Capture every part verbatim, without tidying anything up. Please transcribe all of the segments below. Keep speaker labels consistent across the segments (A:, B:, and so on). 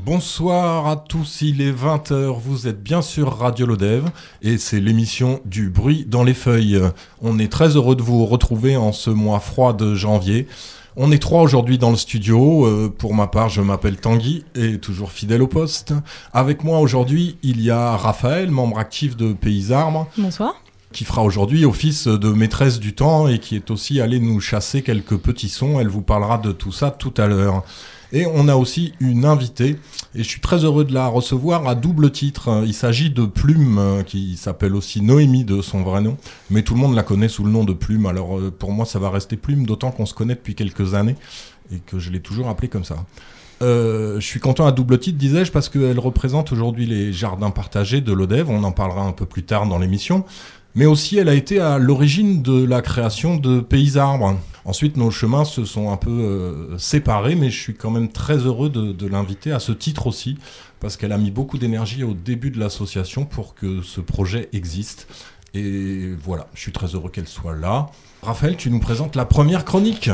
A: Bonsoir à tous, il est vingt heures, vous êtes bien sur Radio Lodève et c'est l'émission du bruit dans les feuilles. On est très heureux de vous retrouver en ce mois froid de janvier. On est trois aujourd'hui dans le studio. Euh, pour ma part, je m'appelle Tanguy et toujours fidèle au poste. Avec moi aujourd'hui, il y a Raphaël, membre actif de Pays Arbres.
B: Bonsoir. Qui
A: fera aujourd'hui office de maîtresse du temps et qui est aussi allée nous chasser quelques petits sons. Elle vous parlera de tout ça tout à l'heure. Et on a aussi une invitée, et je suis très heureux de la recevoir à double titre. Il s'agit de Plume, qui s'appelle aussi Noémie de son vrai nom, mais tout le monde la connaît sous le nom de Plume, alors pour moi ça va rester Plume, d'autant qu'on se connaît depuis quelques années, et que je l'ai toujours appelée comme ça. Euh, je suis content à double titre, disais-je, parce qu'elle représente aujourd'hui les jardins partagés de Lodève, on en parlera un peu plus tard dans l'émission, mais aussi elle a été à l'origine de la création de Pays Arbres. Ensuite, nos chemins se sont un peu euh, séparés, mais je suis quand même très heureux de, de l'inviter à ce titre aussi, parce qu'elle a mis beaucoup d'énergie au début de l'association pour que ce projet existe. Et voilà, je suis très heureux qu'elle soit là. Raphaël, tu nous présentes la première chronique.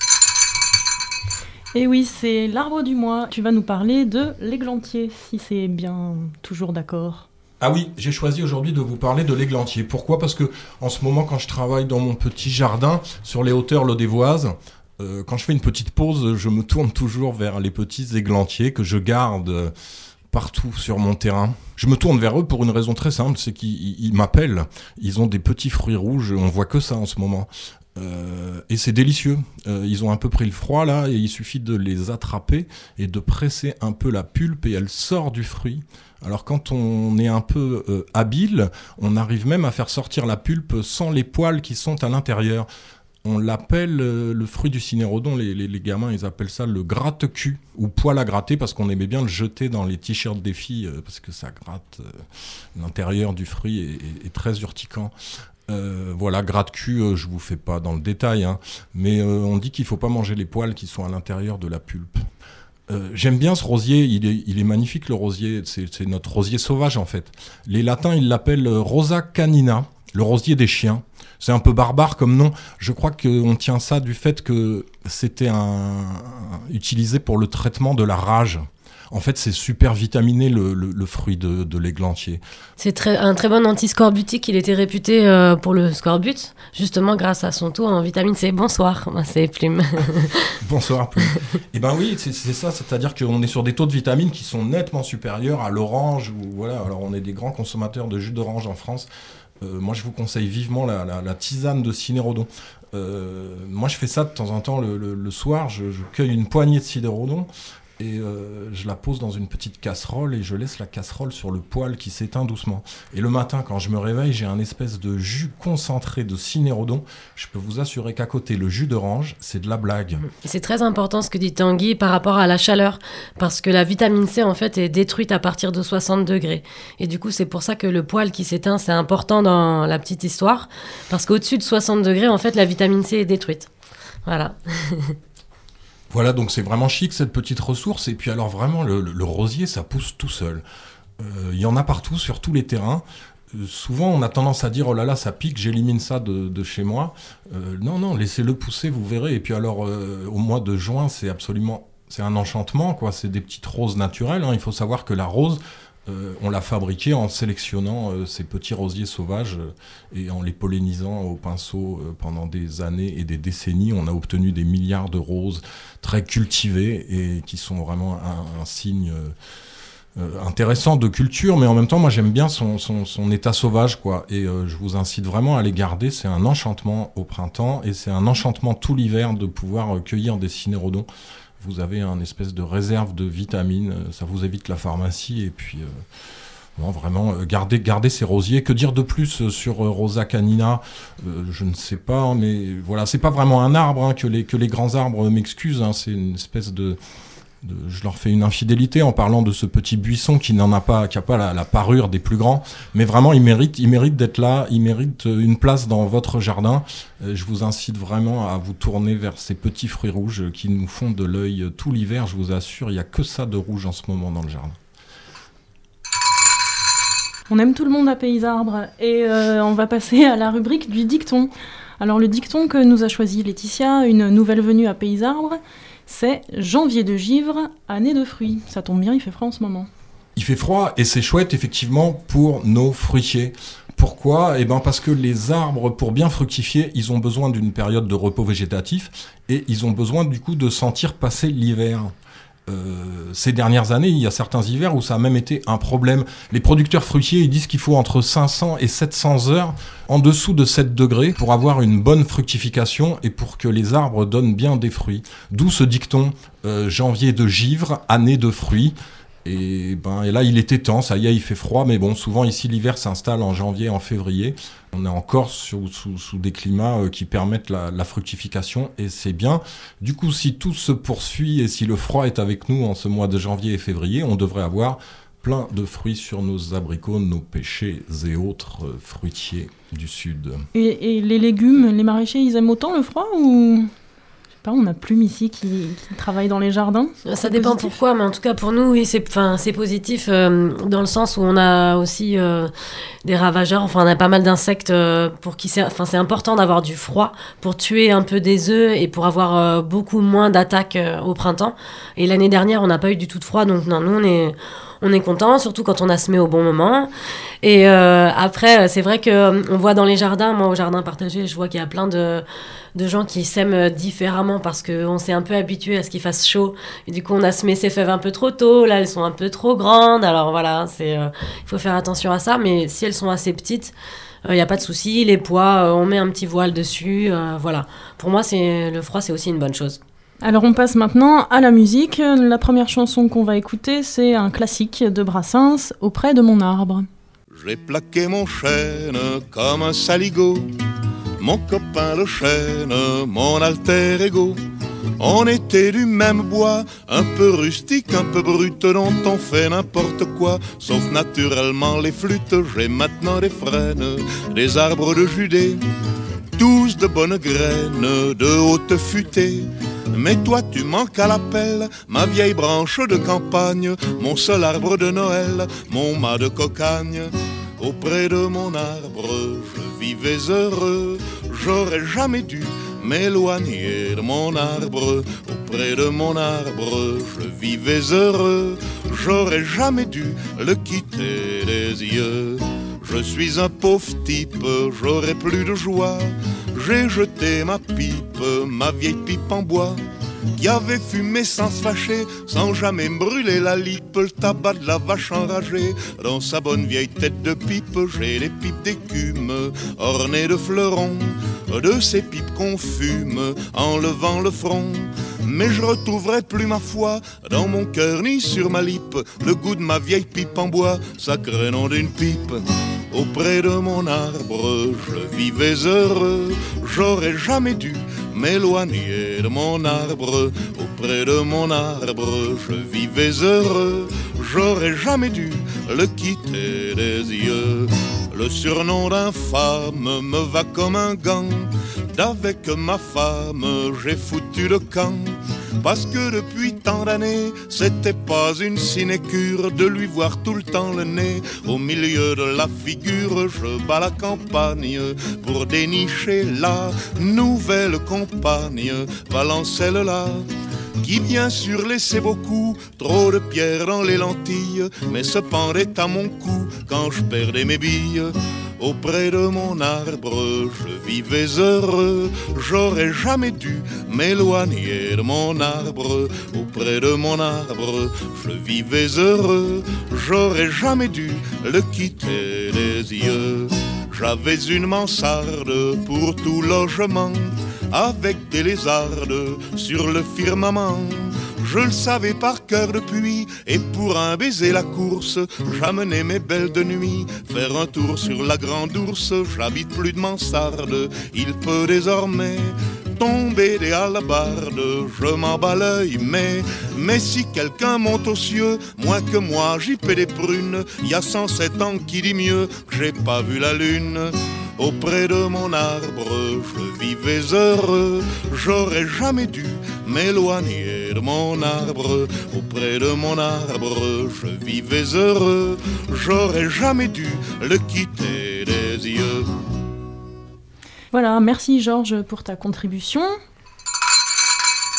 B: Et oui, c'est l'arbre du mois. Tu vas nous parler de l'églantier, si c'est bien toujours d'accord.
A: Ah oui, j'ai choisi aujourd'hui de vous parler de l'églantier. Pourquoi ? Parce que en ce moment, quand je travaille dans mon petit jardin sur les hauteurs lodévoises, euh, quand je fais une petite pause, je me tourne toujours vers les petits églantiers que je garde euh, partout sur mon terrain. Je me tourne vers eux pour une raison très simple, c'est qu'ils ils m'appellent. Ils ont des petits fruits rouges, on voit que ça en ce moment. Euh, et c'est délicieux. Euh, ils ont un peu pris le froid là, et il suffit de les attraper et de presser un peu la pulpe et elle sort du fruit. Alors quand on est un peu euh, habile, on arrive même à faire sortir la pulpe sans les poils qui sont à l'intérieur. On l'appelle euh, le fruit du cinérodon, les, les, les gamins ils appellent ça le gratte-cul ou poil à gratter parce qu'on aimait bien le jeter dans les t-shirts des filles euh, parce que ça gratte, euh, l'intérieur du fruit est, est, est très urticant. Euh, voilà, gratte-cul, euh, je vous fais pas dans le détail, hein, mais euh, on dit qu'il faut pas manger les poils qui sont à l'intérieur de la pulpe. Euh, j'aime bien ce rosier, il est, il est magnifique le rosier, c'est, c'est notre rosier sauvage en fait. Les latins ils l'appellent Rosa canina, le rosier des chiens. C'est un peu barbare comme nom, je crois qu'on tient ça du fait que c'était un, un, utilisé pour le traitement de la rage. En fait, c'est super vitaminé le, le, le fruit de, de l'églantier.
C: C'est très, un très bon antiscorbutique. Il était réputé euh, pour le scorbut, justement grâce à son taux en vitamine C. Bonsoir, c'est Plume.
A: Bonsoir Plume. Eh ben oui, c'est, c'est ça. C'est-à-dire qu'on est sur des taux de vitamines qui sont nettement supérieurs à l'orange. Ou, voilà. Alors, on est des grands consommateurs de jus d'orange en France. Euh, moi, je vous conseille vivement la, la, la tisane de cinérodon. Euh, moi, je fais ça de temps en temps le, le, le soir. Je, je cueille une poignée de cinérodon. Et euh, je la pose dans une petite casserole et je laisse la casserole sur le poêle qui s'éteint doucement. Et le matin, quand je me réveille, j'ai un espèce de jus concentré de cinérodon. Je peux vous assurer qu'à côté, le jus d'orange, c'est de la blague.
C: C'est très important ce que dit Tanguy par rapport à la chaleur, parce que la vitamine C, en fait, est détruite à partir de soixante degrés. Et du coup, c'est pour ça que le poêle qui s'éteint, c'est important dans la petite histoire, parce qu'au-dessus de soixante degrés, en fait, la vitamine C est détruite. Voilà.
A: Voilà, donc c'est vraiment chic cette petite ressource. Et puis alors vraiment, le, le, le rosier, ça pousse tout seul. Il euh, y en a partout, sur tous les terrains. Euh, souvent, on a tendance à dire « Oh là là, ça pique, j'élimine ça de, de chez moi. Euh, ». Non, non, laissez-le pousser, vous verrez. Et puis alors, euh, au mois de juin, c'est absolument... C'est un enchantement, quoi. C'est des petites roses naturelles. Hein. Il faut savoir que la rose... Euh, on l'a fabriqué en sélectionnant euh, ces petits rosiers sauvages euh, et en les pollinisant au pinceau euh, pendant des années et des décennies. On a obtenu des milliards de roses très cultivées et qui sont vraiment un, un signe euh, euh, intéressant de culture, mais en même temps, moi j'aime bien son, son, son état sauvage, quoi. Et euh, je vous incite vraiment à les garder. C'est un enchantement au printemps et c'est un enchantement tout l'hiver de pouvoir euh, cueillir des cinérodons. Vous avez un espèce de réserve de vitamines, ça vous évite la pharmacie, et puis euh, bon, vraiment, euh, gardez, gardez ces rosiers. Que dire de plus sur euh, Rosa canina ? euh, Je ne sais pas, hein, mais voilà, c'est pas vraiment un arbre, hein, que, les, que les grands arbres m'excusent, hein, c'est une espèce de... De, je leur fais une infidélité en parlant de ce petit buisson qui n'en a pas, qui a pas la, la parure des plus grands, mais vraiment il mérite, il mérite d'être là, il mérite une place dans votre jardin. Euh, je vous incite vraiment à vous tourner vers ces petits fruits rouges qui nous font de l'œil tout l'hiver. Je vous assure, il y a que ça de rouge en ce moment dans le jardin.
B: On aime tout le monde à Pays Arbres et euh, on va passer à la rubrique du dicton. Alors le dicton que nous a choisi Laetitia, une nouvelle venue à Pays Arbres, C'est janvier de givre, année de fruits. Ça tombe bien, il fait froid en ce moment.
A: Il fait froid et c'est chouette effectivement pour nos fruitiers. Pourquoi ? Eh ben parce que les arbres, pour bien fructifier, ils ont besoin d'une période de repos végétatif et ils ont besoin du coup de sentir passer l'hiver. Euh, ces dernières années, il y a certains hivers où ça a même été un problème. Les producteurs fruitiers, ils disent qu'il faut entre cinq cents et sept cents heures en dessous de sept degrés pour avoir une bonne fructification et pour que les arbres donnent bien des fruits. D'où ce dicton euh, janvier de givre, année de fruits. Et, ben, et là, il était temps, ça y est, il fait froid, mais bon, souvent ici, l'hiver s'installe en janvier, en février. On est encore sous, sous, sous des climats euh, qui permettent la, la fructification, et c'est bien. Du coup, si tout se poursuit et si le froid est avec nous en ce mois de janvier et février, on devrait avoir plein de fruits sur nos abricots, nos pêchers et autres euh, fruitiers du sud.
B: Et, et les légumes, les maraîchers, ils aiment autant le froid ou... Pas, on a Plume ici qui, qui travaille dans les jardins.
C: Ça
B: c'est
C: dépend
B: positif.
C: pourquoi, mais en tout cas pour nous, oui, c'est, c'est positif euh, dans le sens où on a aussi euh, des ravageurs. Enfin, on a pas mal d'insectes euh, pour qui c'est, enfin, c'est important d'avoir du froid pour tuer un peu des œufs et pour avoir euh, beaucoup moins d'attaques euh, au printemps. Et l'année dernière, on n'a pas eu du tout de froid, donc non, nous on est on est content, surtout quand on a semé au bon moment. Et euh, après, c'est vrai que on voit dans les jardins, moi au jardin partagé, je vois qu'il y a plein de de gens qui sèment différemment parce qu'on s'est un peu habitué à ce qu'il fasse chaud. Et du coup, on a semé ces fèves un peu trop tôt. Là, elles sont un peu trop grandes. Alors voilà, c'est, euh, il faut faire attention à ça. Mais si elles sont assez petites, il euh, n'y a pas de souci. Les pois, euh, on met un petit voile dessus. Euh, voilà. Pour moi, c'est, le froid, c'est aussi une bonne chose.
B: Alors on passe maintenant à la musique. La première chanson qu'on va écouter, c'est un classique de Brassens, Auprès de mon arbre.
D: J'ai plaqué mon chêne comme un saligot, mon copain le chêne, mon alter ego. On était du même bois, un peu rustique, un peu brut, dont on fait n'importe quoi, sauf naturellement les flûtes. J'ai maintenant des frênes, des arbres de Judée, tous de bonnes graines, de haute futée. Mais toi tu manques à l'appel, ma vieille branche de campagne, mon seul arbre de Noël, mon mât de cocagne. Auprès de mon arbre, je vivais heureux, j'aurais jamais dû m'éloigner de mon arbre. Auprès de mon arbre, je vivais heureux, j'aurais jamais dû le quitter des yeux. Je suis un pauvre type, j'aurais plus de joie. J'ai jeté ma pipe, ma vieille pipe en bois, qui avait fumé sans se fâcher, sans jamais me brûler la lippe. Le tabac de la vache enragée, dans sa bonne vieille tête de pipe. J'ai les pipes d'écume, ornées de fleurons, de ces pipes qu'on fume en levant le front. Mais je retrouverai plus ma foi dans mon cœur ni sur ma lippe le goût de ma vieille pipe en bois, sacré nom d'une pipe. Auprès de mon arbre, je vivais heureux, j'aurais jamais dû m'éloigner de mon arbre. Auprès de mon arbre, je vivais heureux, j'aurais jamais dû le quitter des yeux. Le surnom d'infâme me va comme un gant, d'avec ma femme j'ai foutu le camp. Parce que depuis tant d'années, c'était pas une sinécure de lui voir tout le temps le nez au milieu de la figure. Je bats la campagne pour dénicher la nouvelle compagne, Valancelle-là, qui bien sûr laissait beaucoup trop de pierres dans les lentilles, mais se pendait à mon cou quand je perdais mes billes. Auprès de mon arbre, je vivais heureux, j'aurais jamais dû m'éloigner de mon arbre. Auprès de mon arbre, je vivais heureux, j'aurais jamais dû le quitter des yeux. J'avais une mansarde pour tout logement, avec des lézardes sur le firmament. Je le savais par cœur depuis, et pour un baiser la course, j'amenais mes belles de nuit faire un tour sur la grande ours. J'habite plus de mansarde, il peut désormais tomber des hallebardes. Je m'en bats l'œil, mais, mais si quelqu'un monte aux cieux, moins que moi j'y paie des prunes. Y a cent sept ans qui dit mieux que j'ai pas vu la lune. Auprès de mon arbre, je vivais heureux, j'aurais jamais dû m'éloigner de mon arbre. Auprès de mon arbre, je vivais heureux, j'aurais jamais dû le quitter des yeux.
B: Voilà, merci Georges pour ta contribution.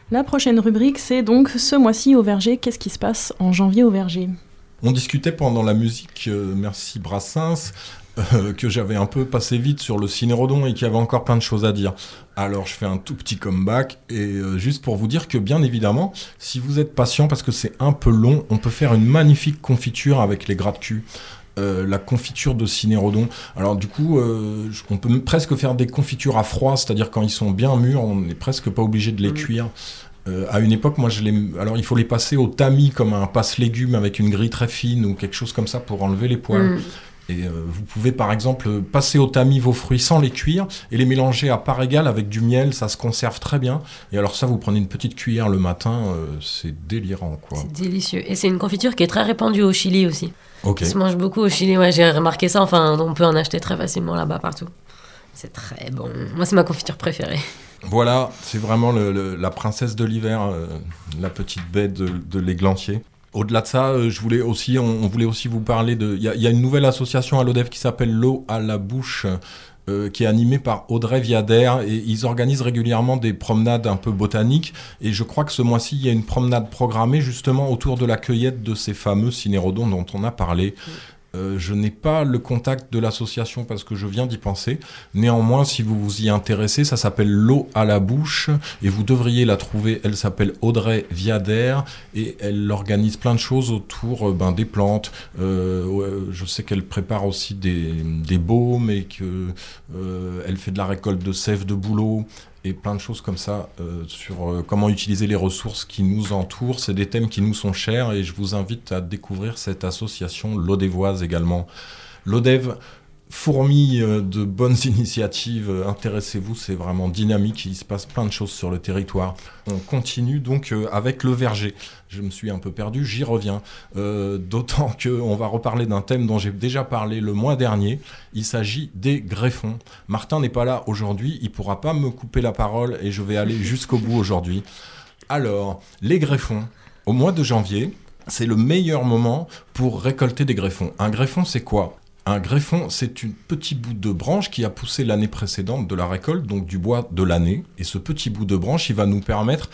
B: La prochaine rubrique, c'est donc ce mois-ci au verger. Qu'est-ce qui se passe en janvier au verger ?
A: On discutait pendant la musique, euh, merci Brassens, euh, que j'avais un peu passé vite sur le cinérodon et qu'il y avait encore plein de choses à dire. Alors je fais un tout petit comeback et euh, juste pour vous dire que bien évidemment, si vous êtes patient parce que c'est un peu long, on peut faire une magnifique confiture avec les gratte-culs. Euh, la confiture de cinérodon. Alors du coup, euh, on peut presque faire des confitures à froid, c'est-à-dire quand ils sont bien mûrs, on n'est presque pas obligé de les mmh. cuire. Euh, à une époque, moi, je les... alors il faut les passer au tamis comme un passe-légumes avec une grille très fine ou quelque chose comme ça pour enlever les poils. Mmh. Et euh, vous pouvez par exemple passer au tamis vos fruits sans les cuire et les mélanger à part égale avec du miel, ça se conserve très bien. Et alors ça, vous prenez une petite cuillère le matin, euh, c'est délirant, quoi.
C: C'est délicieux. Et c'est une confiture qui est très répandue au Chili aussi.
A: Okay.
C: Ça se mange beaucoup au Chili, ouais, j'ai remarqué ça. Enfin, on peut en acheter très facilement là-bas partout. C'est très bon. Moi, c'est ma confiture préférée.
A: Voilà, c'est vraiment le, le, la princesse de l'hiver, euh, la petite baie de, de l'Églantier. Au-delà de ça, euh, je voulais aussi, on, on voulait aussi vous parler de... Il y, y a une nouvelle association à l'Odève qui s'appelle L'eau à la bouche, euh, qui est animée par Audrey Viader. Et ils organisent régulièrement des promenades un peu botaniques. Et je crois que ce mois-ci, il y a une promenade programmée justement autour de la cueillette de ces fameux cinérodons dont on a parlé. Euh, je n'ai pas le contact de l'association parce que je viens d'y penser. Néanmoins, si vous vous y intéressez, ça s'appelle L'eau à la bouche et vous devriez la trouver. Elle s'appelle Audrey Viader et elle organise plein de choses autour euh, ben, des plantes. Euh, je sais qu'elle prépare aussi des, des baumes et qu'elle euh, fait de la récolte de sève de bouleau. Et plein de choses comme ça euh, sur euh, comment utiliser les ressources qui nous entourent. C'est des thèmes qui nous sont chers et je vous invite à découvrir cette association lodévoise également. Lodève fourmille de bonnes initiatives, intéressez-vous, c'est vraiment dynamique, il se passe plein de choses sur le territoire. On continue donc euh, avec le verger. Je me suis un peu perdu, j'y reviens. Euh, d'autant qu'on va reparler d'un thème dont j'ai déjà parlé le mois dernier. Il s'agit des greffons. Martin n'est pas là aujourd'hui, il ne pourra pas me couper la parole et je vais aller jusqu'au bout aujourd'hui. Alors, les greffons, au mois de janvier, c'est le meilleur moment pour récolter des greffons. Un greffon, c'est quoi ? Un greffon, c'est un petit bout de branche qui a poussé l'année précédente de la récolte, donc du bois de l'année. Et ce petit bout de branche, il va nous permettre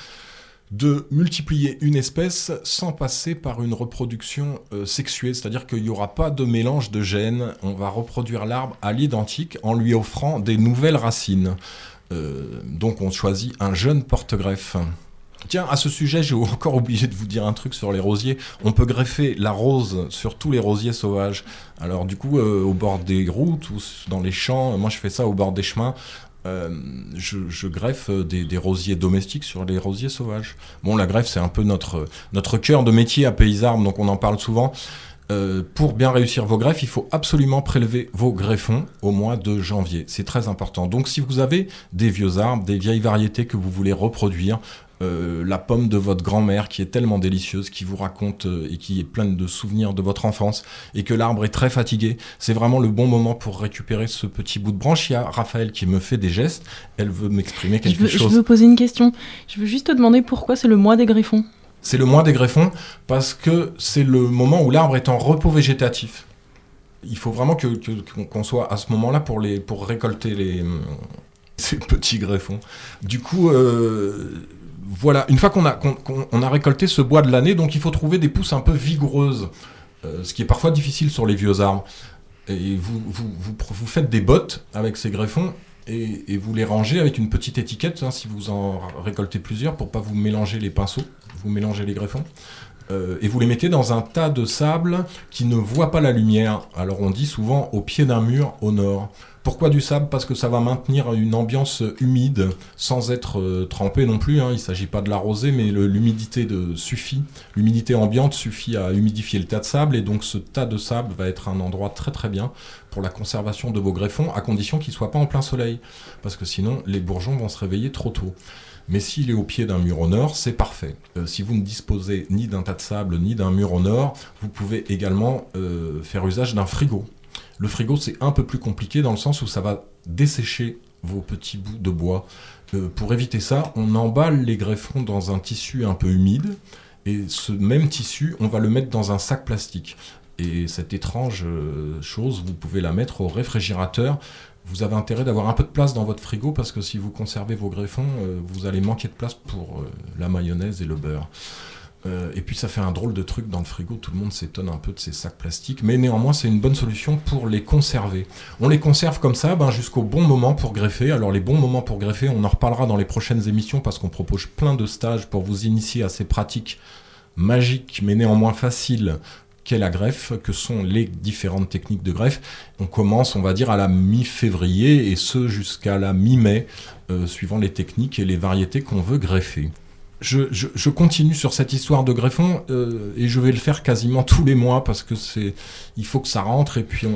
A: de multiplier une espèce sans passer par une reproduction euh, sexuée. C'est-à-dire qu'il n'y aura pas de mélange de gènes. On va reproduire l'arbre à l'identique en lui offrant des nouvelles racines. Euh, donc on choisit un jeune porte-greffe. Tiens, à ce sujet, j'ai encore oublié de vous dire un truc sur les rosiers. On peut greffer la rose sur tous les rosiers sauvages. Alors du coup, euh, au bord des routes ou dans les champs, moi je fais ça au bord des chemins, euh, je, je greffe des, des rosiers domestiques sur les rosiers sauvages. Bon, la greffe, c'est un peu notre, notre cœur de métier à Paysarbes, donc on en parle souvent. Euh, pour bien réussir vos greffes, il faut absolument prélever vos greffons au mois de janvier. C'est très important. Donc si vous avez des vieux arbres, des vieilles variétés que vous voulez reproduire, Euh, la pomme de votre grand-mère qui est tellement délicieuse, qui vous raconte euh, et qui est pleine de souvenirs de votre enfance, et que l'arbre est très fatigué, c'est vraiment le bon moment pour récupérer ce petit bout de branche. Il y a Raphaël qui me fait des gestes, elle veut m'exprimer quelque
B: je veux,
A: chose.
B: Je veux poser une question. Je veux juste te demander pourquoi c'est le mois des greffons.
A: C'est le mois des greffons parce que c'est le moment où l'arbre est en repos végétatif. Il faut vraiment que, que, qu'on soit à ce moment-là pour, les, pour récolter les, ces petits greffons. Du coup... Euh, Voilà, une fois qu'on a, qu'on, qu'on a récolté ce bois de l'année, donc il faut trouver des pousses un peu vigoureuses, euh, ce qui est parfois difficile sur les vieux arbres. Et vous, vous, vous, vous faites des bottes avec ces greffons et, et vous les rangez avec une petite étiquette, hein, si vous en récoltez plusieurs, pour ne pas vous mélanger les pinceaux, vous mélangez les greffons. Euh, et vous les mettez dans un tas de sable qui ne voit pas la lumière. Alors on dit souvent au pied d'un mur au nord. Pourquoi du sable ? Parce que ça va maintenir une ambiance humide sans être euh, trempé non plus. Hein. Il ne s'agit pas de l'arroser, mais le, l'humidité de, suffit. L'humidité ambiante suffit à humidifier le tas de sable. Et donc ce tas de sable va être un endroit très très bien pour la conservation de vos greffons, à condition qu'ils ne soient pas en plein soleil. Parce que sinon, les bourgeons vont se réveiller trop tôt. Mais s'il est au pied d'un mur au nord, c'est parfait. Euh, si vous ne disposez ni d'un tas de sable, ni d'un mur au nord, vous pouvez également euh, faire usage d'un frigo. Le frigo, c'est un peu plus compliqué dans le sens où ça va dessécher vos petits bouts de bois. Euh, pour éviter ça, on emballe les greffons dans un tissu un peu humide et ce même tissu, on va le mettre dans un sac plastique. Et cette étrange euh, chose, vous pouvez la mettre au réfrigérateur vous avez intérêt d'avoir un peu de place dans votre frigo parce que si vous conservez vos greffons, euh, vous allez manquer de place pour euh, la mayonnaise et le beurre. Euh, et puis ça fait un drôle de truc dans le frigo, tout le monde s'étonne un peu de ces sacs plastiques, mais néanmoins c'est une bonne solution pour les conserver. On les conserve comme ça ben, jusqu'au bon moment pour greffer. Alors les bons moments pour greffer, on en reparlera dans les prochaines émissions parce qu'on propose plein de stages pour vous initier à ces pratiques magiques mais néanmoins faciles qu'est la greffe, que sont les différentes techniques de greffe. On commence, on va dire, à la mi-février et ce jusqu'à la mi-mai, euh, suivant les techniques et les variétés qu'on veut greffer. Je, je, je continue sur cette histoire de greffon euh, et je vais le faire quasiment tous les mois parce que c'est, il faut que ça rentre et puis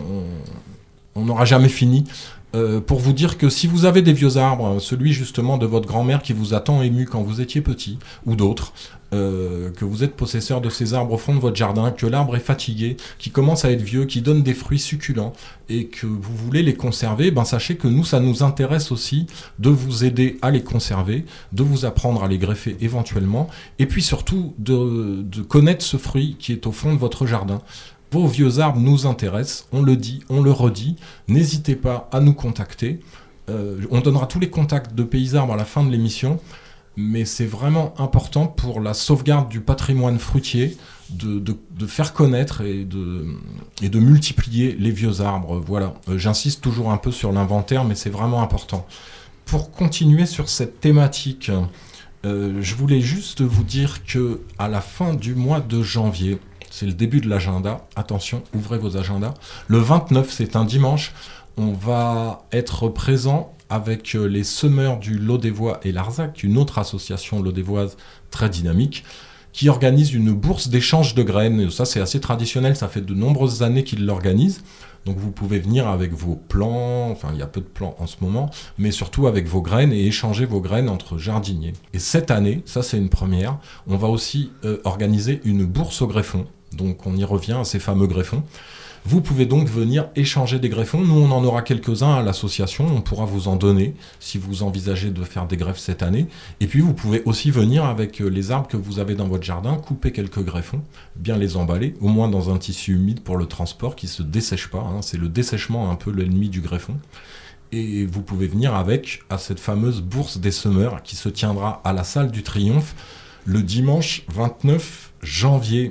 A: on n'aura jamais fini. Euh, pour vous dire que si vous avez des vieux arbres, celui justement de votre grand-mère qui vous a tant ému quand vous étiez petit, ou d'autres, euh, que vous êtes possesseur de ces arbres au fond de votre jardin, que l'arbre est fatigué, qui commence à être vieux, qui donne des fruits succulents, et que vous voulez les conserver, ben sachez que nous, ça nous intéresse aussi de vous aider à les conserver, de vous apprendre à les greffer éventuellement, et puis surtout de, de connaître ce fruit qui est au fond de votre jardin. Vos vieux arbres nous intéressent, on le dit, on le redit, n'hésitez pas à nous contacter. Euh, on donnera tous les contacts de Pays Arbres à la fin de l'émission, mais c'est vraiment important pour la sauvegarde du patrimoine fruitier de, de, de faire connaître et de, et de multiplier les vieux arbres. Voilà, euh, j'insiste toujours un peu sur l'inventaire, mais c'est vraiment important. Pour continuer sur cette thématique, euh, je voulais juste vous dire que à la fin du mois de janvier, c'est le début de l'agenda. Attention, ouvrez vos agendas. Le vingt-neuf, c'est un dimanche. On va être présent avec les semeurs du Lot-des-Voix et Larzac, une autre association lodévoise très dynamique, qui organise une bourse d'échange de graines. Et ça, c'est assez traditionnel. Ça fait de nombreuses années qu'ils l'organisent. Donc vous pouvez venir avec vos plants, enfin il y a peu de plants en ce moment, mais surtout avec vos graines et échanger vos graines entre jardiniers. Et cette année, ça c'est une première, on va aussi euh, organiser une bourse aux greffons. Donc on y revient à ces fameux greffons. Vous pouvez donc venir échanger des greffons. Nous, on en aura quelques-uns à l'association. On pourra vous en donner si vous envisagez de faire des greffes cette année. Et puis, vous pouvez aussi venir avec les arbres que vous avez dans votre jardin, couper quelques greffons, bien les emballer, au moins dans un tissu humide pour le transport qui ne se dessèche pas. Hein. C'est le dessèchement un peu l'ennemi du greffon. Et vous pouvez venir avec à cette fameuse bourse des semeurs qui se tiendra à la salle du Triomphe le dimanche vingt-neuf janvier.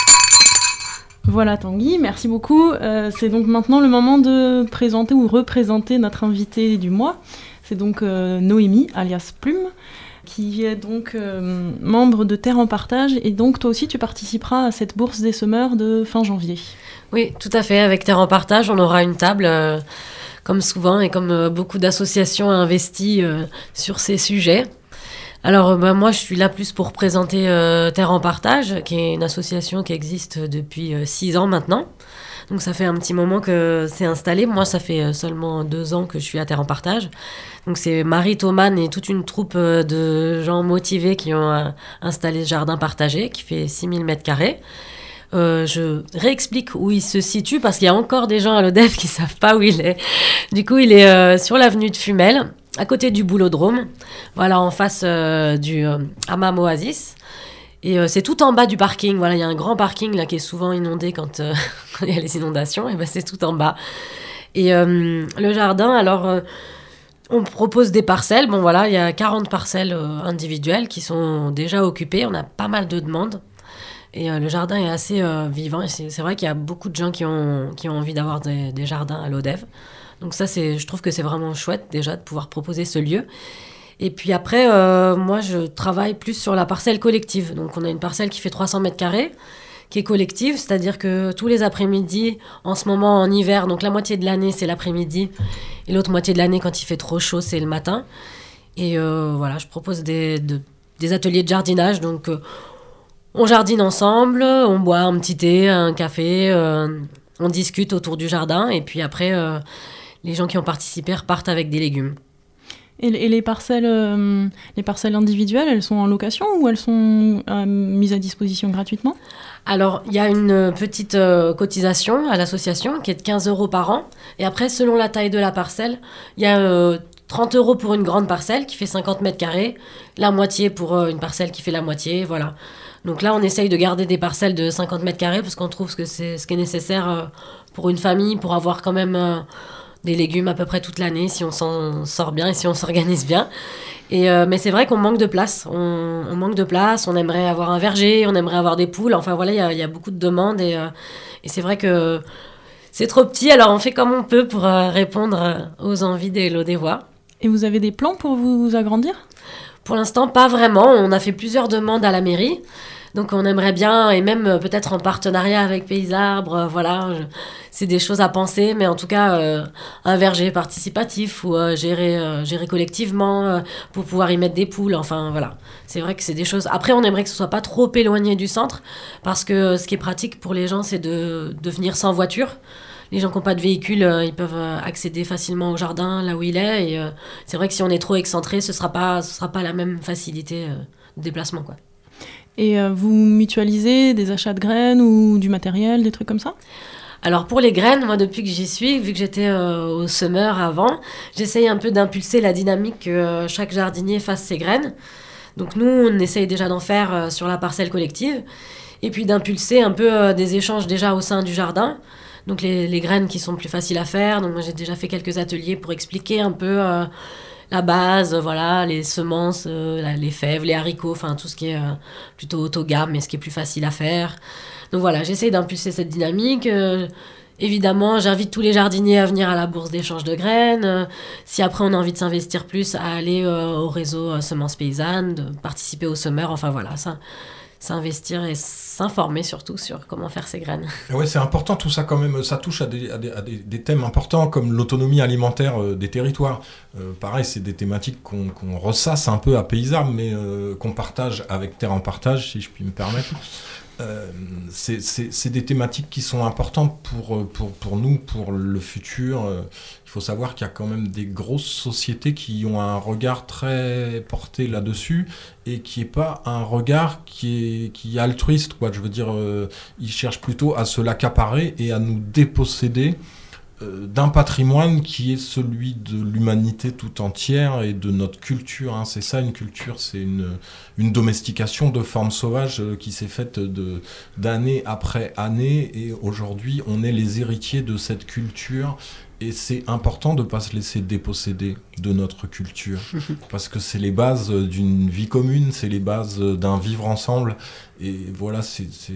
B: Voilà Tanguy, merci beaucoup. Euh, c'est donc maintenant le moment de présenter ou représenter notre invité du mois. C'est donc euh, Noémie, alias Plume, qui est donc euh, membre de Terre en Partage. Et donc toi aussi tu participeras à cette bourse des semeurs de fin janvier.
C: Oui, tout à fait. Avec Terre en Partage, on aura une table, euh, comme souvent, et comme euh, beaucoup d'associations investies euh, sur ces sujets. Alors, bah, moi, je suis là plus pour présenter euh, Terre en Partage, qui est une association qui existe depuis euh, six ans maintenant. Donc, ça fait un petit moment que c'est installé. Moi, ça fait euh, seulement deux ans que je suis à Terre en Partage. Donc, c'est Marie Thoman et toute une troupe euh, de gens motivés qui ont euh, installé ce jardin partagé, qui fait six mille mètres carrés. Euh, je réexplique où il se situe, parce qu'il y a encore des gens à l'O D E V qui ne savent pas où il est. Du coup, il est euh, sur l'avenue de Fumel, à côté du Boulodrome, voilà, en face euh, du euh, Hammam Oasis. Et euh, c'est tout en bas du parking. Voilà, il y a un grand parking là qui est souvent inondé quand euh, il y a les inondations. Et ben c'est tout en bas. Et euh, le jardin, alors, euh, on propose des parcelles. Bon, voilà, il y a quarante parcelles euh, individuelles qui sont déjà occupées. On a pas mal de demandes. Et euh, le jardin est assez euh, vivant. Et c'est, c'est vrai qu'il y a beaucoup de gens qui ont, qui ont envie d'avoir des, des jardins à l'O D E V. Donc ça, c'est, je trouve que c'est vraiment chouette déjà de pouvoir proposer ce lieu. Et puis après, euh, moi, je travaille plus sur la parcelle collective. Donc on a une parcelle qui fait trois cents mètres carrés, qui est collective, c'est-à-dire que tous les après-midi, en ce moment en hiver, donc la moitié de l'année, c'est l'après-midi, et l'autre moitié de l'année, quand il fait trop chaud, c'est le matin. Et euh, voilà, je propose des, de, des ateliers de jardinage. Donc euh, on jardine ensemble, on boit un petit thé, un café, euh, on discute autour du jardin, et puis après... Euh, les gens qui ont participé repartent avec des légumes.
B: Et, et les, parcelles, euh, les parcelles individuelles, elles sont en location ou elles sont euh, mises à disposition gratuitement ?
C: Alors, il y a une petite euh, cotisation à l'association qui est de quinze euros par an. Et après, selon la taille de la parcelle, il y a euh, trente euros pour une grande parcelle qui fait cinquante mètres carrés, la moitié pour euh, une parcelle qui fait la moitié, voilà. Donc là, on essaye de garder des parcelles de cinquante mètres carrés parce qu'on trouve que c'est ce qui est nécessaire euh, pour une famille, pour avoir quand même... Euh, des légumes à peu près toute l'année si on s'en sort bien et si on s'organise bien. Et euh, mais c'est vrai qu'on manque de place. On, on manque de place. On aimerait avoir un verger, on aimerait avoir des poules. Enfin voilà, il y a, y a beaucoup de demandes et, euh, et c'est vrai que c'est trop petit. Alors on fait comme on peut pour euh, répondre aux envies des Lodévois.
B: Et vous avez des plans pour vous agrandir ?
C: Pour l'instant, pas vraiment. On a fait plusieurs demandes à la mairie. Donc on aimerait bien, et même euh, peut-être en partenariat avec Pays Arbres, euh, voilà, je, c'est des choses à penser, mais en tout cas, euh, un verger participatif ou euh, gérer, euh, gérer collectivement euh, pour pouvoir y mettre des poules, enfin voilà. C'est vrai que c'est des choses... Après, on aimerait que ce soit pas trop éloigné du centre, parce que euh, ce qui est pratique pour les gens, c'est de, de venir sans voiture. Les gens qui n'ont pas de véhicule, euh, ils peuvent euh, accéder facilement au jardin, là où il est, et euh, c'est vrai que si on est trop excentré, ce sera pas, ce sera pas la même facilité euh, de déplacement, quoi.
B: Et euh, vous mutualisez des achats de graines ou du matériel, des trucs comme ça ?
C: Alors pour les graines, moi depuis que j'y suis, vu que j'étais euh, au semeur avant, j'essaye un peu d'impulser la dynamique que euh, chaque jardinier fasse ses graines. Donc nous, on essaye déjà d'en faire euh, sur la parcelle collective, et puis d'impulser un peu euh, des échanges déjà au sein du jardin. Donc les, les graines qui sont plus faciles à faire. Donc moi j'ai déjà fait quelques ateliers pour expliquer un peu... Euh, la base, voilà, les semences, euh, les fèves, les haricots, enfin tout ce qui est euh, plutôt haut de gamme, mais ce qui est plus facile à faire. Donc voilà, j'essaie d'impulser cette dynamique. Euh, évidemment, j'invite tous les jardiniers à venir à la bourse d'échange de graines. Euh, si après on a envie de s'investir plus, à aller euh, au réseau euh, Semences Paysannes, de participer au semeur, enfin voilà, ça... s'investir et s'informer surtout sur comment faire ses graines.
A: Ouais, c'est important tout ça quand même, ça touche à des, à des, à des, des thèmes importants comme l'autonomie alimentaire euh, des territoires. Euh, pareil, c'est des thématiques qu'on, qu'on ressasse un peu à Pays Arbres, mais euh, qu'on partage avec Terre en Partage, si je puis me permettre. Euh, c'est, c'est, c'est des thématiques qui sont importantes pour, pour, pour nous, pour le futur. Euh, il faut savoir qu'il y a quand même des grosses sociétés qui ont un regard très porté là-dessus et qui n'est pas un regard qui est, qui est altruiste, quoi. Je veux dire, euh, ils cherchent plutôt à se l'accaparer et à nous déposséder euh, d'un patrimoine qui est celui de l'humanité tout entière et de notre culture, hein. C'est ça, une culture, c'est une, une domestication de formes sauvages euh, qui s'est faite de, d'année après année, et aujourd'hui, on est les héritiers de cette culture. Et c'est important de ne pas se laisser déposséder de notre culture, parce que c'est les bases d'une vie commune, c'est les bases d'un vivre ensemble. Et voilà, c'est... c'est...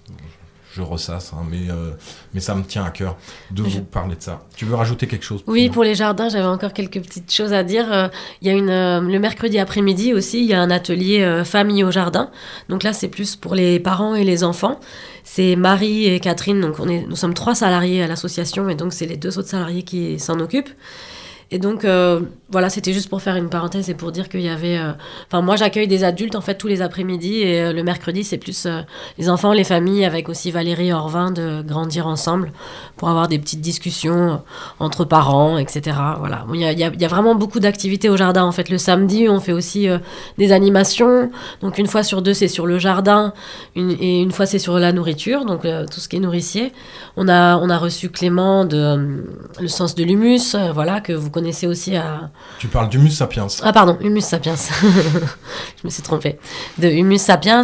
A: Je ressasse, hein, mais, euh, mais ça me tient à cœur de Je... vous parler de ça. Tu veux rajouter quelque chose ?
C: Oui, pour les jardins, j'avais encore quelques petites choses à dire. Euh, il y a une, euh, le mercredi après-midi aussi, il y a un atelier euh, famille au jardin. Donc là, c'est plus pour les parents et les enfants. C'est Marie et Catherine, donc on est, nous sommes trois salariés à l'association, et donc c'est les deux autres salariés qui s'en occupent. Et donc, euh, voilà, c'était juste pour faire une parenthèse et pour dire qu'il y avait... Enfin, euh, moi, j'accueille des adultes, en fait, tous les après-midi. Et euh, le mercredi, c'est plus euh, les enfants, les familles, avec aussi Valérie Orvin, de Grandir Ensemble, pour avoir des petites discussions entre parents, et cetera. Voilà. Il y a, y a, y a vraiment beaucoup d'activités au jardin. En fait, le samedi, on fait aussi euh, des animations. Donc, une fois sur deux, c'est sur le jardin. Une, et une fois, c'est sur la nourriture, donc euh, tout ce qui est nourricier. On a, on a reçu Clément de euh, Le Sens de l'Humus, euh, voilà, que vous connaissez. connaissez aussi à...
A: Tu parles d'Humus Sapiens.
C: Ah pardon, Humus Sapiens. Je me suis trompée. De Humus Sapiens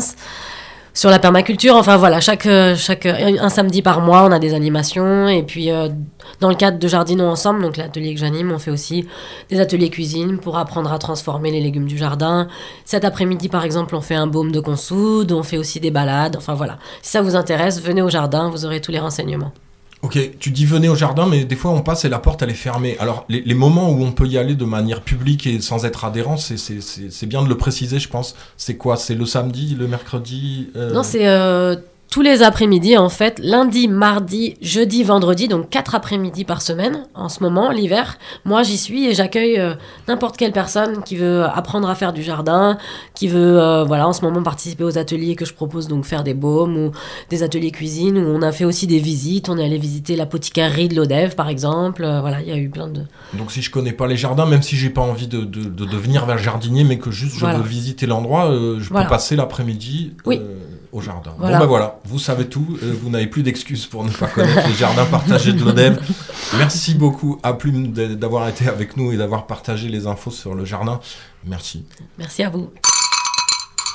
C: sur la permaculture. Enfin voilà, chaque, chaque, un samedi par mois, on a des animations. Et puis, euh, dans le cadre de Jardinons Ensemble, donc l'atelier que j'anime, on fait aussi des ateliers cuisine pour apprendre à transformer les légumes du jardin. Cet après-midi, par exemple, on fait un baume de consoude. On fait aussi des balades. Enfin voilà, si ça vous intéresse, venez au jardin, vous aurez tous les renseignements.
A: Ok, tu dis venez au jardin, mais des fois on passe et la porte elle est fermée. Alors les, les moments où on peut y aller de manière publique et sans être adhérent, c'est, c'est, c'est, c'est bien de le préciser, je pense. C'est quoi ? C'est le samedi, le mercredi euh...
C: Non, c'est euh, tous les après-midi en fait, lundi, mardi, jeudi, vendredi, donc quatre après-midi par semaine en ce moment, l'hiver. Moi j'y suis et j'accueille euh, n'importe quelle personne qui veut apprendre à faire du jardin, qui veut euh, voilà, en ce moment participer aux ateliers que je propose, donc faire des baumes ou des ateliers cuisine, où on a fait aussi des visites. On est allé visiter l'apothicairerie de Lodève par exemple. Euh, voilà, il y a eu plein de...
A: Donc si je connais pas les jardins, même si j'ai pas envie de, de, de devenir vers jardinier, mais que juste je voilà. veux visiter l'endroit, euh, je voilà. peux passer l'après-midi euh, oui. au jardin. Voilà. Bon ben voilà, vous savez tout, euh, vous n'avez plus d'excuses pour ne pas connaître les jardins partagés de Lodève. Merci beaucoup à Plume d'avoir été avec nous et d'avoir partagé les infos sur le jardin. Merci.
C: Merci à vous.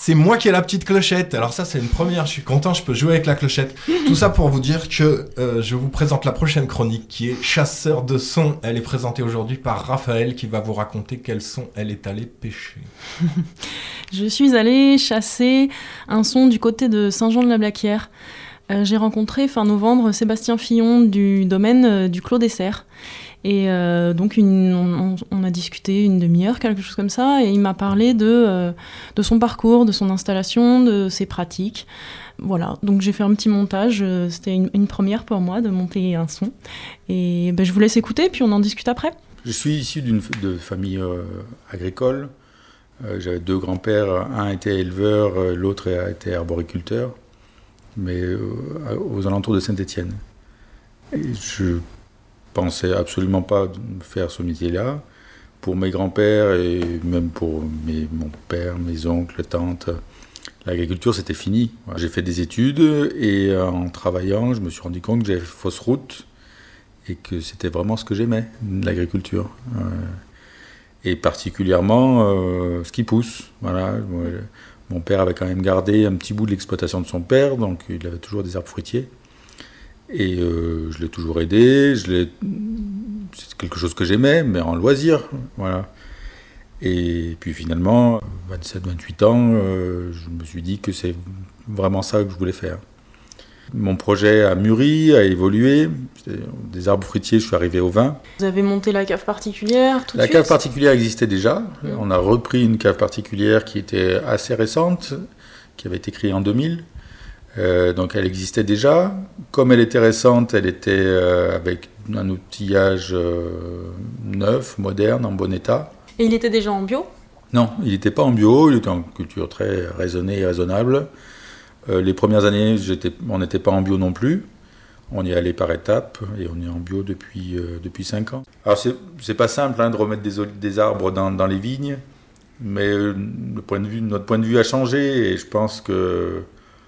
A: c'est moi qui ai la petite clochette. Alors ça, c'est une première. Je suis content, je peux jouer avec la clochette. Tout ça pour vous dire que euh, je vous présente la prochaine chronique qui est Chasseur de sons. Elle est présentée aujourd'hui par Raphaël qui va vous raconter quel son elle est allée pêcher.
B: Je suis allée chasser un son du côté de Saint-Jean-de-la-Blaquière. Euh, j'ai rencontré fin novembre Sébastien Fillon du domaine euh, du Clos des Serres. Et euh, donc une, on, on a discuté une demi-heure, quelque chose comme ça, et il m'a parlé de, euh, de son parcours, de son installation, de ses pratiques. Voilà, donc j'ai fait un petit montage, c'était une, une première pour moi de monter un son. Et ben, je vous laisse écouter, puis on en discute après.
E: Je suis issu d'une de famille euh, agricole. Euh, j'avais deux grands-pères, un était éleveur, euh, l'autre était arboriculteur, mais euh, aux alentours de Saint-Étienne. Et je pensais absolument pas faire ce métier-là. Pour mes grands-pères et même pour mes, mon père, mes oncles, tantes, l'agriculture c'était fini. J'ai fait des études et en travaillant, je me suis rendu compte que j'avais fausse route et que c'était vraiment ce que j'aimais, l'agriculture. Et particulièrement euh, ce qui pousse. Voilà. Mon père avait quand même gardé un petit bout de l'exploitation de son père, donc il avait toujours des arbres fruitiers. Et euh, je l'ai toujours aidé, je l'ai... c'est quelque chose que j'aimais, mais en loisir, voilà. Et puis finalement, vingt-sept vingt-huit ans, euh, je me suis dit que c'est vraiment ça que je voulais faire. Mon projet a mûri, a évolué. Des arbres fruitiers, je suis arrivé au vin.
B: Vous avez monté la cave particulière tout de
E: La
B: suite ?
E: cave particulière existait déjà.
B: Mmh.
E: On a repris une cave particulière qui était assez récente, qui avait été créée en deux mille. Euh, donc elle existait déjà. Comme elle était récente, elle était euh, avec un outillage euh, neuf, moderne, en bon état.
B: Et il était déjà en bio ?
E: Non, il n'était pas en bio, il était en culture très raisonnée et raisonnable. Euh, les premières années, j'étais, on n'était pas en bio non plus. On y allait par étapes et on est en bio depuis, euh, depuis cinq ans. Alors c'est, c'est pas simple hein, de remettre des, des arbres dans, dans les vignes, mais euh, le point de vue, notre point de vue a changé et je pense que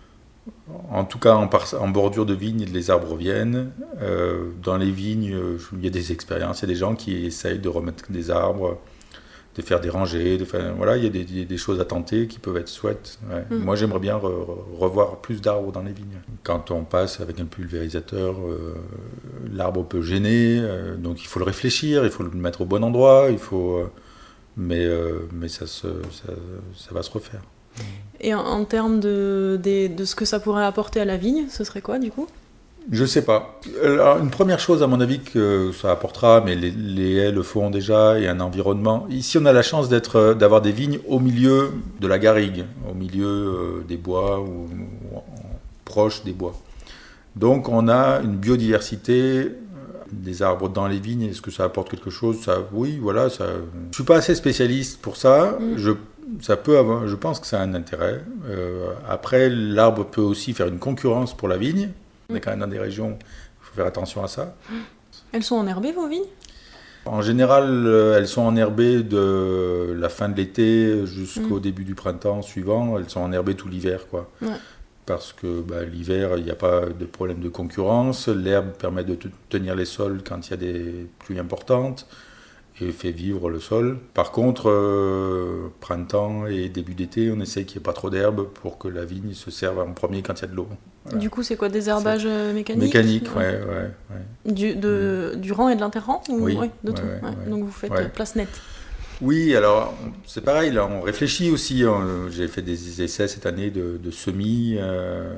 E: en tout cas, en, par, en bordure de vignes, les arbres reviennent. Euh, dans les vignes, il y a des expériences, il y a des gens qui essayent de remettre des arbres, de faire des rangées. De faire, voilà, il y a des, des choses à tenter qui peuvent être chouettes. Ouais. Mmh. Moi, j'aimerais bien re, revoir plus d'arbres dans les vignes. Quand on passe avec un pulvérisateur, euh, l'arbre peut gêner, euh, donc il faut le réfléchir, il faut le mettre au bon endroit, il faut, euh, mais, euh, mais ça, se, ça, ça va se refaire.
B: Et en, en termes de, de, de ce que ça pourrait apporter à la vigne, ce serait quoi du coup ?
E: Je sais pas. Alors, une première chose à mon avis que ça apportera, mais les, les haies le font déjà, et un environnement. Ici on a la chance d'être, d'avoir des vignes au milieu de la garrigue, au milieu euh, des bois ou, ou en, proche des bois. Donc on a une biodiversité des arbres dans les vignes. Est-ce que ça apporte quelque chose ? Ça, oui, voilà. Ça... Je suis pas assez spécialiste pour ça. Mmh. Je Ça peut avoir, je pense que ça a un intérêt. Euh, après, l'arbre peut aussi faire une concurrence pour la vigne. On est quand même dans des régions, il faut faire attention à ça.
B: Elles sont enherbées, vos vignes ?
E: En général, elles sont enherbées de la fin de l'été jusqu'au mmh. début du printemps suivant. Elles sont enherbées tout l'hiver, quoi. Ouais. Parce que bah, l'hiver, il n'y a pas de problème de concurrence. L'herbe permet de t- tenir les sols quand il y a des pluies importantes. Et fait vivre le sol. Par contre, euh, printemps et début d'été, on essaye qu'il n'y ait pas trop d'herbe pour que la vigne se serve en premier quand il y a de l'eau.
B: Voilà. Du coup, c'est quoi, des herbages c'est... mécaniques ?
E: Mécaniques, oui. Ouais, ouais, ouais.
B: Du, de, mmh. du rang et de l'interrang ou...
E: Oui,
B: ouais, de ouais, tout. Ouais, ouais. Donc vous faites ouais. place nette.
E: Oui, alors c'est pareil, là, on réfléchit aussi. On, j'ai fait des essais cette année de, de semis euh,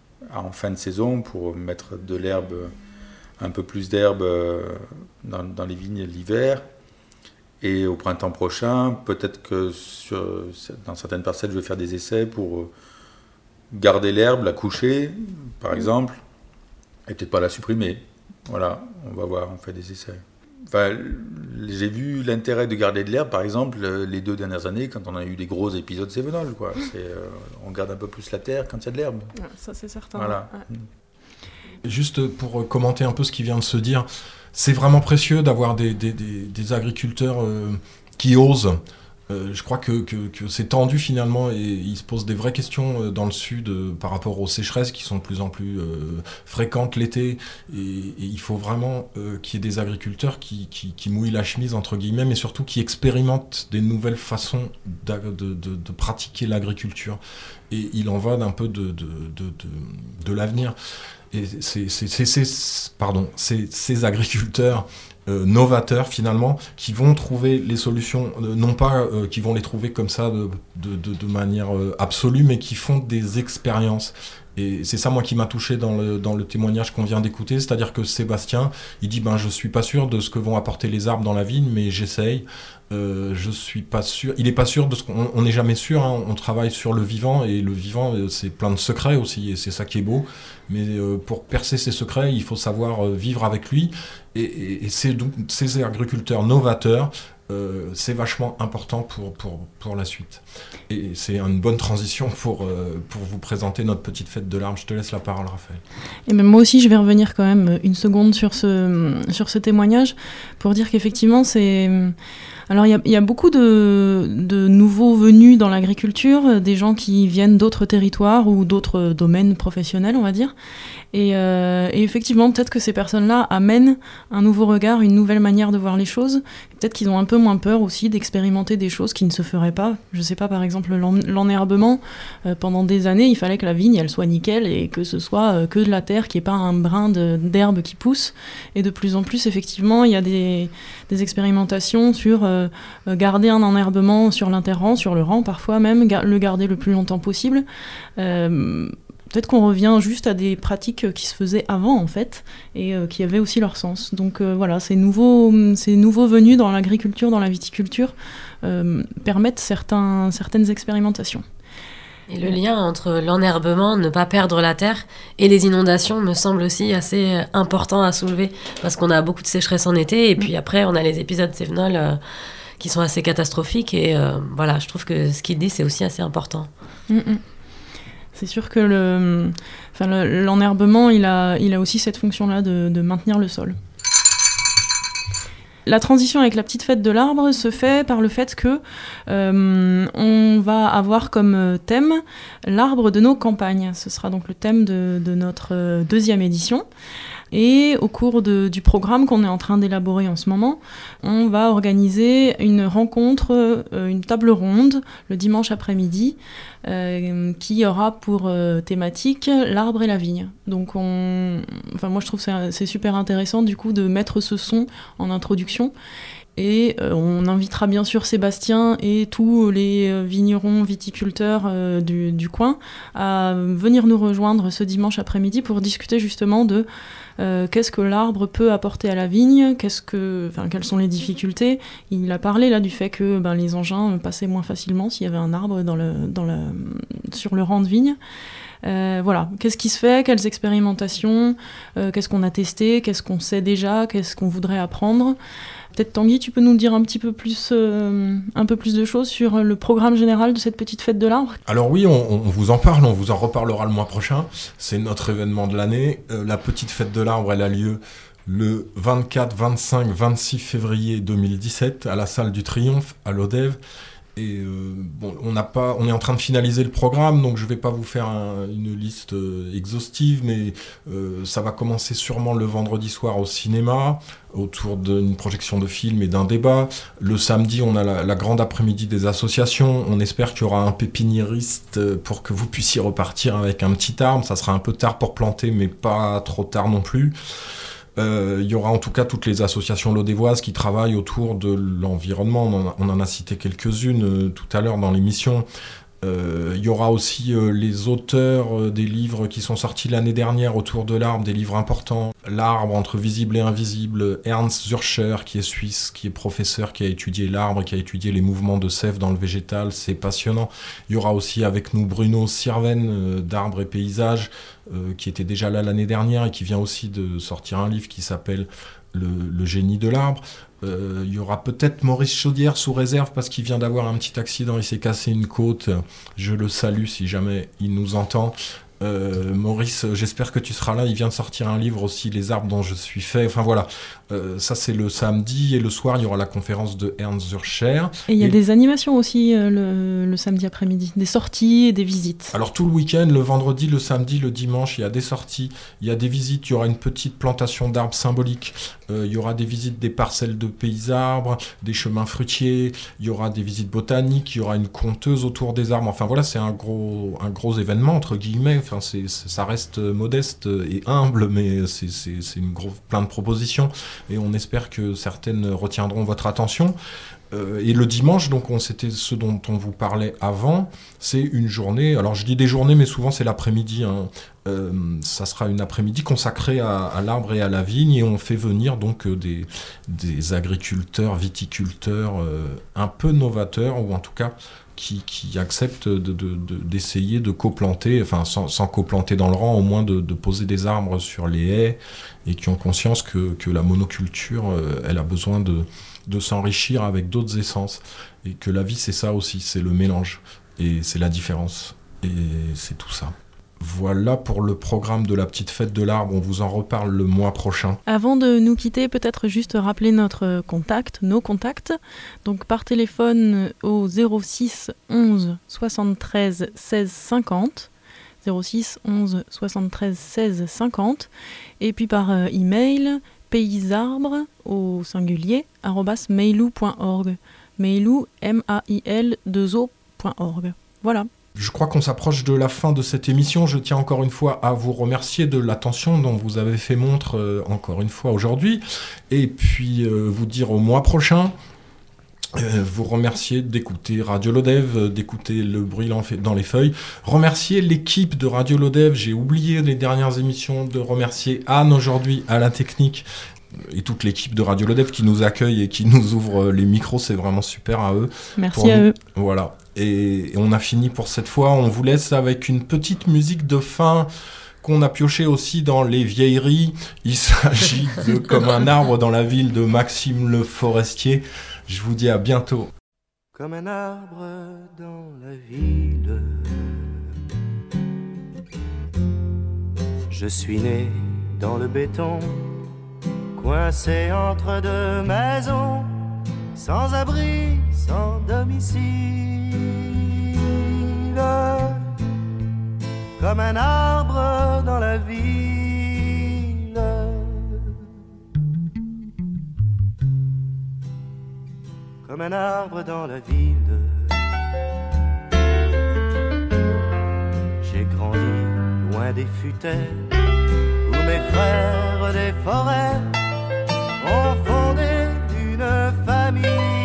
E: en fin de saison pour mettre de l'herbe, un peu plus d'herbe dans, dans les vignes l'hiver. Et au printemps prochain, peut-être que sur, dans certaines parcelles, je vais faire des essais pour garder l'herbe, la coucher, par exemple, et peut-être pas la supprimer. Voilà, on va voir, on fait des essais. Enfin, j'ai vu l'intérêt de garder de l'herbe, par exemple, les deux dernières années, quand on a eu des gros épisodes cévenols, quoi. C'est, euh, on garde un peu plus la terre quand il y a de l'herbe.
B: Ouais, ça, c'est certain.
E: Voilà.
B: Ouais.
A: Juste pour commenter un peu ce qui vient de se dire, c'est vraiment précieux d'avoir des, des, des, des agriculteurs euh, qui osent Euh, je crois que, que, que c'est tendu finalement et il se pose des vraies questions dans le sud euh, par rapport aux sécheresses qui sont de plus en plus euh, fréquentes l'été et, et il faut vraiment euh, qu'il y ait des agriculteurs qui, qui, qui mouillent la chemise entre guillemets mais surtout qui expérimentent des nouvelles façons de, de, de, de pratiquer l'agriculture et il en va d'un peu de, de, de, de, de l'avenir et c'est, c'est, c'est, c'est, pardon, c'est, ces agriculteurs Euh, novateurs finalement qui vont trouver les solutions euh, non pas euh, qui vont les trouver comme ça de, de, de, de manière euh, absolue mais qui font des expériences et c'est ça moi qui m'a touché dans le, dans le témoignage qu'on vient d'écouter, c'est-à-dire que Sébastien il dit ben je suis pas sûr de ce que vont apporter les arbres dans la vigne mais j'essaye euh, je suis pas sûr, il est pas sûr de ce qu'on on n'est jamais sûr hein, on travaille sur le vivant et le vivant euh, c'est plein de secrets aussi et c'est ça qui est beau mais euh, pour percer ces secrets il faut savoir euh, vivre avec lui et, et, et c'est donc ces agriculteurs novateurs euh, c'est vachement important pour, pour, pour la suite et c'est une bonne transition pour, euh, pour vous présenter notre petite fête de l'arbre. Je te laisse la parole Raphaël.
B: Et ben moi aussi je vais revenir quand même une seconde sur ce, sur ce témoignage pour dire qu'effectivement c'est... Alors il y, y a beaucoup de, de nouveaux venus dans l'agriculture, des gens qui viennent d'autres territoires ou d'autres domaines professionnels on va dire. Et, euh, et effectivement, peut-être que ces personnes-là amènent un nouveau regard, une nouvelle manière de voir les choses. Peut-être qu'ils ont un peu moins peur aussi d'expérimenter des choses qui ne se feraient pas. Je sais pas, par exemple, l'en- l'enherbement. Euh, pendant des années, il fallait que la vigne, elle soit nickel et que ce soit euh, que de la terre, qu'il n'y ait pas un brin de, d'herbe qui pousse. Et de plus en plus, effectivement, il y a des, des expérimentations sur euh, garder un enherbement sur l'interrang, sur le rang parfois même, ga- le garder le plus longtemps possible. Euh, Peut-être qu'on revient juste à des pratiques qui se faisaient avant, en fait, et euh, qui avaient aussi leur sens. Donc euh, voilà, ces nouveaux, ces nouveaux venus dans l'agriculture, dans la viticulture, euh, permettent certains, certaines expérimentations.
C: Et le lien entre l'enherbement, ne pas perdre la terre, et les inondations me semble aussi assez important à soulever, parce qu'on a beaucoup de sécheresse en été, et puis après, on a les épisodes cévenols euh, qui sont assez catastrophiques, et euh, voilà, je trouve que ce qu'il dit, c'est aussi assez important.
B: Mm-mm. C'est sûr que le, enfin le, l'enherbement, il a, il a aussi cette fonction-là de, de maintenir le sol. La transition avec la petite fête de l'arbre se fait par le fait que euh, on va avoir comme thème l'arbre de nos campagnes. Ce sera donc le thème de, de notre deuxième édition. Et au cours de, du programme qu'on est en train d'élaborer en ce moment, on va organiser une rencontre, euh, une table ronde, le dimanche après-midi, euh, qui aura pour euh, thématique l'arbre et la vigne. Donc, on, enfin, moi je trouve que c'est, c'est super intéressant du coup de mettre ce son en introduction. Et euh, on invitera bien sûr Sébastien et tous les euh, vignerons, viticulteurs euh, du, du coin à venir nous rejoindre ce dimanche après-midi pour discuter justement de euh, qu'est-ce que l'arbre peut apporter à la vigne, qu'est-ce que, enfin, quelles sont les difficultés. Il a parlé là du fait que ben, les engins passaient moins facilement s'il y avait un arbre dans le, dans le, sur le rang de vigne. Euh, voilà, qu'est-ce qui se fait, quelles expérimentations, euh, qu'est-ce qu'on a testé, qu'est-ce qu'on sait déjà, qu'est-ce qu'on voudrait apprendre. Peut-être Tanguy, tu peux nous dire un petit peu plus, euh, un peu plus de choses sur le programme général de cette petite fête de l'arbre ?
A: Alors oui, on, on vous en parle, on vous en reparlera le mois prochain. C'est notre événement de l'année. Euh, la petite fête de l'arbre, elle a lieu le vingt-quatre, vingt-cinq, vingt-six février deux mille dix-sept à la salle du Triomphe à Lodève. Et euh, bon, on n'a pas, on est en train de finaliser le programme, donc je ne vais pas vous faire un, une liste euh, exhaustive, mais euh, ça va commencer sûrement le vendredi soir au cinéma, autour d'une projection de film et d'un débat. Le samedi, on a la, la grande après-midi des associations. On espère qu'il y aura un pépiniériste pour que vous puissiez repartir avec un petit arbre. Ça sera un peu tard pour planter, mais pas trop tard non plus. Euh, il y aura en tout cas toutes les associations lodévoises qui travaillent autour de l'environnement. On en a, on en a cité quelques-unes euh, tout à l'heure dans l'émission. Euh, il y aura aussi euh, les auteurs euh, des livres qui sont sortis l'année dernière autour de l'arbre, des livres importants. L'arbre entre visible et invisible, Ernst Zürcher qui est suisse, qui est professeur, qui a étudié l'arbre, qui a étudié les mouvements de sève dans le végétal, c'est passionnant. Il y aura aussi avec nous Bruno Sirven euh, d'Arbres et Paysages, euh, qui était déjà là l'année dernière et qui vient aussi de sortir un livre qui s'appelle Le, le génie de l'arbre. Euh, il y aura peut-être Maurice Chaudière sous réserve parce qu'il vient d'avoir un petit accident, il s'est cassé une côte, je le salue si jamais il nous entend. Euh, Maurice, j'espère que tu seras là. Il vient de sortir un livre aussi, Les arbres dont je suis fait. Enfin voilà, euh, ça c'est le samedi et le soir il y aura la conférence de Ernst Zurcher.
B: Et il y a
A: et...
B: des animations aussi euh, le, le samedi après-midi, des sorties et des visites.
A: Alors tout le week-end, le vendredi, le samedi, le dimanche, il y a des sorties, il y a des visites, il y aura une petite plantation d'arbres symboliques, euh, il y aura des visites des parcelles de pays arbres, des chemins fruitiers, il y aura des visites botaniques, il y aura une conteuse autour des arbres. Enfin voilà, c'est un gros, un gros événement entre guillemets. Enfin, c'est, c'est, ça reste modeste et humble, mais c'est, c'est, c'est une grosse, plein de propositions et on espère que certaines retiendront votre attention. Euh, et le dimanche, donc on, c'était ce dont on vous parlait avant, c'est une journée, alors je dis des journées, mais souvent c'est l'après-midi, hein. euh, ça sera une après-midi consacrée à, à l'arbre et à la vigne, et on fait venir donc euh, des, des agriculteurs, viticulteurs euh, un peu novateurs, ou en tout cas qui, qui acceptent de, de, de, d'essayer de coplanter, enfin sans, sans coplanter dans le rang, au moins de, de poser des arbres sur les haies, et qui ont conscience que, que la monoculture, euh, elle a besoin de, de s'enrichir avec d'autres essences, et que la vie c'est ça aussi, c'est le mélange, et c'est la différence, et c'est tout ça. Voilà pour le programme de la petite fête de l'arbre, on vous en reparle le mois prochain.
B: Avant de nous quitter, peut-être juste rappeler notre contact, nos contacts. Donc par téléphone au zéro six onze soixante-treize seize cinquante, zéro six onze soixante-treize seize cinquante, et puis par euh, email paysarbre au singulier arobase mailou point org, mailou m a i l deux o point org. Voilà.
A: Je crois qu'on s'approche de la fin de cette émission. Je tiens encore une fois à vous remercier de l'attention dont vous avez fait montre euh, encore une fois aujourd'hui. Et puis euh, vous dire au mois prochain. Euh, vous remercier d'écouter Radio Lodev, d'écouter le bruit dans les feuilles. Remercier l'équipe de Radio Lodev. J'ai oublié les dernières émissions de remercier Anne aujourd'hui à la technique. Et toute l'équipe de Radio Lodev qui nous accueille et qui nous ouvre les micros, c'est vraiment super à eux.
B: Merci à eux.
A: Voilà. Et, et on a fini pour cette fois. On vous laisse avec une petite musique de fin qu'on a pioché aussi dans les vieilleries. Il s'agit de Comme un arbre dans la ville de Maxime Le Forestier. Je vous dis à bientôt.
F: Comme un arbre dans la ville, je suis né dans le béton, coincé entre deux maisons, sans abri, sans domicile. Comme un arbre dans la ville, comme un arbre dans la ville. J'ai grandi loin des futaies, où mes frères des forêts ont fondé une famille.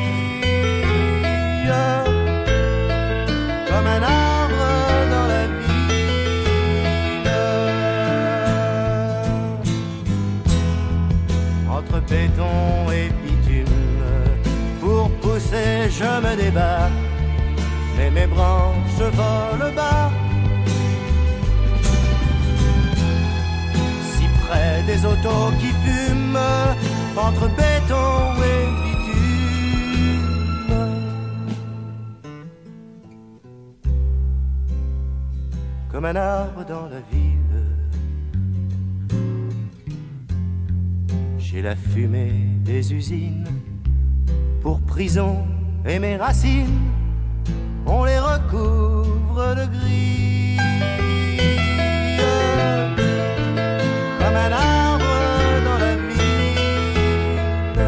F: Comme un arbre dans la ville, entre béton et bitume, pour pousser je me débat, mais mes branches volent bas. Si près des autos qui fument, entre béton et bitume. Comme un arbre dans la ville, j'ai la fumée des usines pour prison, et mes racines, on les recouvre de gris. Comme un arbre dans la ville,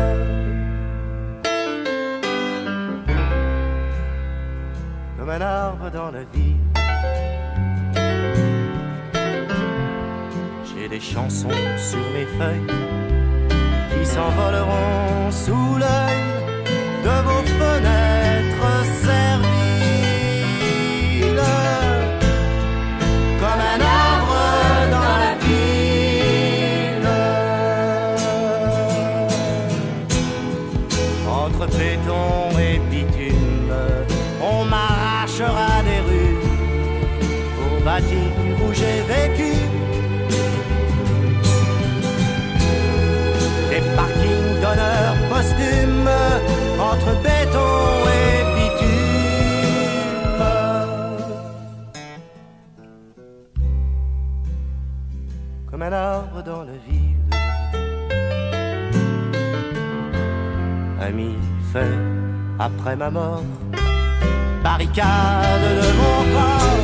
F: comme un arbre dans la ville. J'ai des chansons sur mes feuilles qui s'envoleront sous l'œil de vos fenêtres serviles. Comme un arbre dans la ville, entre béton et bitume, on m'arrachera des rues pour bâtir où j'ai vécu. Des parkings d'honneur posthume entre béton comme un arbre dans le vide. Ami fait après ma mort, barricade de mon corps.